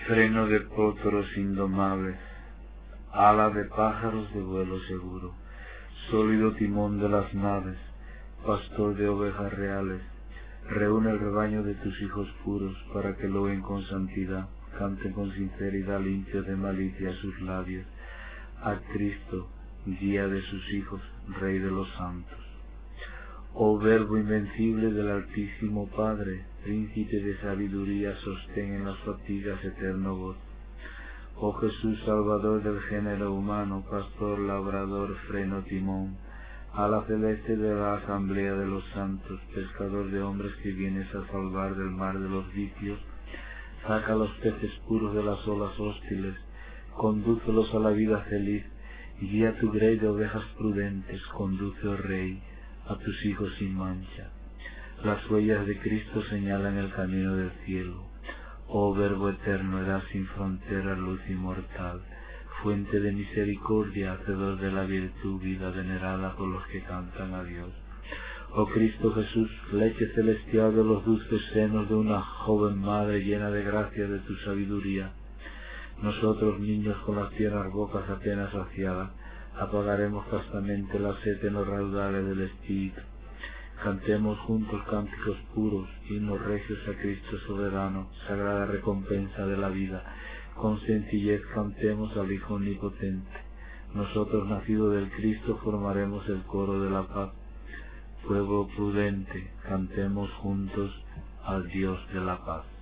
freno de potros indomables, ala de pájaros de vuelo seguro, sólido timón de las naves, pastor de ovejas reales, reúne el rebaño de tus hijos puros, para que loen con santidad, canten con sinceridad, limpios de malicia sus labios, a Cristo, guía de sus hijos, Rey de los santos. Oh Verbo invencible del Altísimo Padre, príncipe de sabiduría, sostén en las fatigas eterno gozo. Oh Jesús, Salvador del género humano, pastor, labrador, freno, timón, ala celeste de la asamblea de los santos, pescador de hombres que vienes a salvar del mar de los vicios, saca los peces puros de las olas hostiles, condúcelos a la vida feliz, y guía tu grey de ovejas prudentes, conduce, oh Rey, a tus hijos sin mancha. Las huellas de Cristo señalan el camino del cielo. Oh Verbo eterno, edad sin frontera, luz inmortal, fuente de misericordia, hacedor de la virtud, vida venerada por los que cantan a Dios. Oh Cristo Jesús, leche celestial de los dulces senos de una joven madre llena de gracia de tu sabiduría, nosotros, niños con las tiernas bocas apenas saciadas, apagaremos castamente la sed en los raudales del Espíritu. Cantemos juntos cánticos puros, himnos regios a Cristo soberano, sagrada recompensa de la vida. Con sencillez cantemos al Hijo omnipotente. Nosotros, nacidos del Cristo, formaremos el coro de la paz. Pueblo prudente, cantemos juntos al Dios de la paz.